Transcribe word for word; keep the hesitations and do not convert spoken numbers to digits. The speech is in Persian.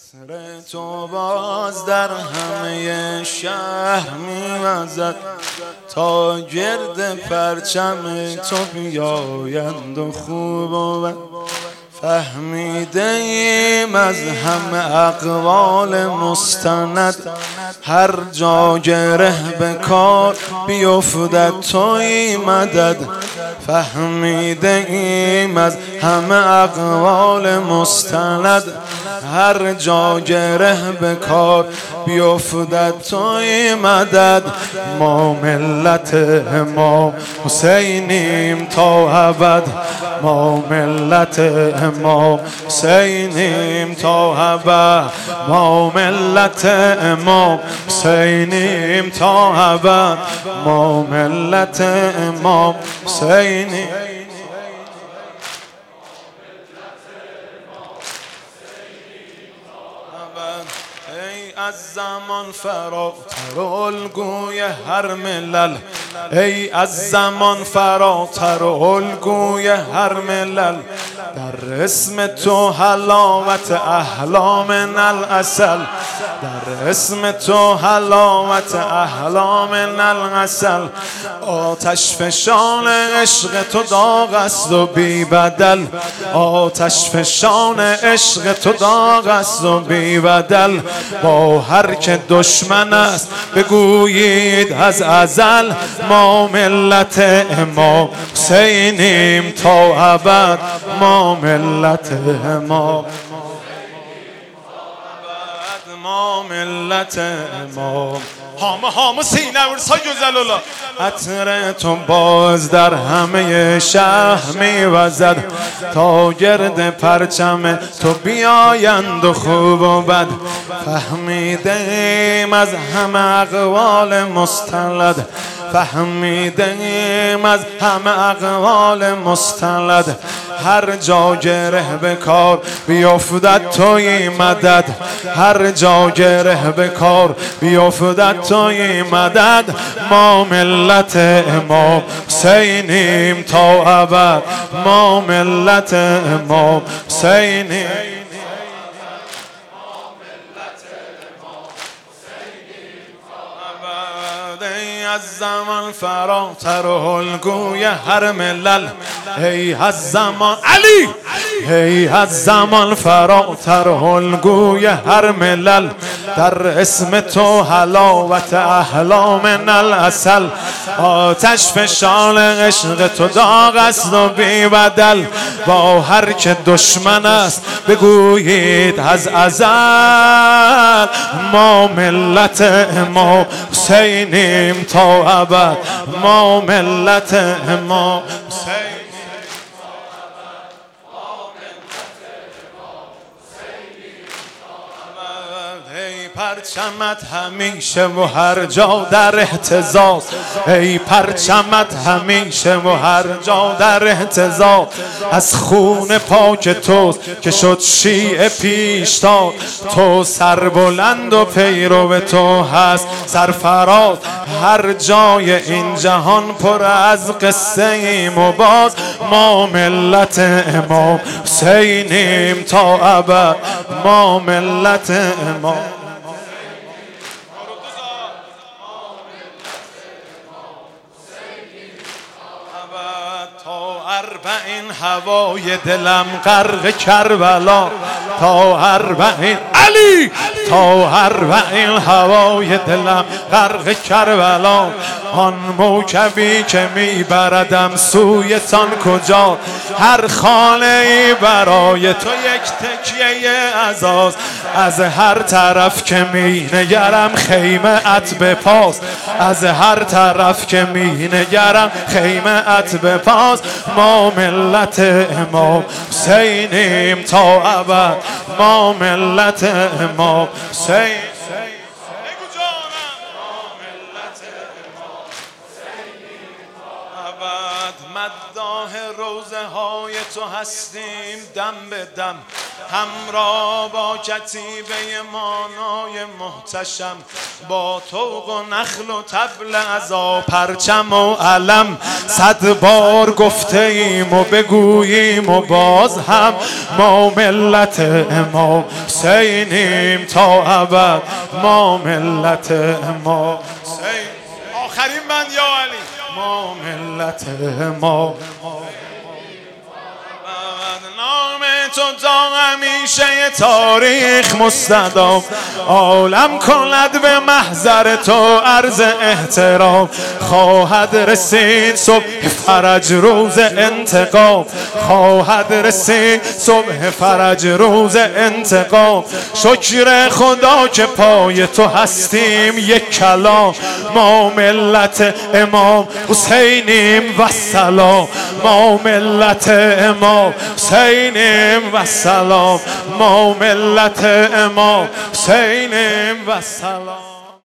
عطر تو باز در همه شهر می‌وزد تا گرد پرچم تو بیایند و خوب و بد. فهمیده ایم از همه اقوال مستند هر جا گره به کار بیفتد تویی مدد. فهمیده ایم از همه اقوال مستند هر جا گره به کار بیفتد تویی مدد. ما ملت امام حسینیم تا ابد، ما ملت امام حسینیم تا ابد، ما ملت امام حسینیم تا ابد، ما ملت امام حسینیم. ای از زمان فراتر الگوی هر ملل، ای از زمان فراتر الگوی هر ملل. در اسم تو حلاوت احلام العسل، در اسم تو حلاوت احلام العسل. آتش فشان عشق تو داغ است و بی بدل، آتش فشان عشق تو داغ است و بی بدل. با هر که دشمن است بگویید از ازل، ما ملت امام حسینیم تا ابد، ما ملت امام، ما ملت امام. هام هام سینه ورسای جزل الله. عطر تو باز در همه شهر می‌وزد تا گرد پرچم تو بیایند و خوب و بد. فهمیده ایم از همه اقوال مستند، فهمیده ایم از همه اقوال مستند هر جا گره به کار بیفتد تویی مدد، هر جا گره به کار بیفتد تویی مدد. ما ملت امام حسینیم تا ابد، ما ملت امام حسینیم. از زمان فراتر الگوی هر ملل، ای از زمان علی، ای از زمان فراتر الگوی هر ملل. در اسم تو حلاوت احلام العسل. آتش فشان عشق تو داغ است و بی بدل. با هر که دشمن است بگویید از ازل، ما ملت امام حسینیم تا ابد، ما ملت امام حسینیم. پرچمت همیشه و هر جا در اهتزاز، ای پرچمت همیشه و هر جا در اهتزاز. از خون پاک توست که شد شیعه پیشتاد، تو سربلند و پیرو تو هست سرفراز. هر جای این جهان پر از قصه ایم و باز، ما ملت امام حسینیم تا ابد، ما ملت امام. اربعین هوای دلم غرق کربلا، تا اربعین علی، تا اربعین هوای دلم غرق کربلا. آن موکبی که میبردم سویتان کجا؟ هر خانه ای برای تو یک تکیه عزاز. از هر طرف که مینگرم خیمه ات به پاس، از هر طرف که مینگرم خیمه ات به پاس. ما ملت امام حسینیم تا ابد، ما ملت امام حسین. مداح روزه های تو هستیم دم به دم، همراه با کتیبه مانای محتشم، با طوق و نخل و طبل عزا پرچم و علم. صد بار گفته ایم و بگوییم و باز هم ما ملت امام حسینیم تا ابد، ما ملت امام حسین. آخرین بند یا علی. ما ملت امام، نام تو تا همیشه تاریخ مستدام، عالم کند به محضر تو عرض احترام. خواهد رسید صبح فرج روز انتقام، خواهد رسید صبح فرج روز انتقام. شکر خدا که پای تو هستیم یک کلام، ما ملت امام حسینیم و سلام، ما ملت امام حسینیم و سلام، ما ملت امام حسینیم و سلام.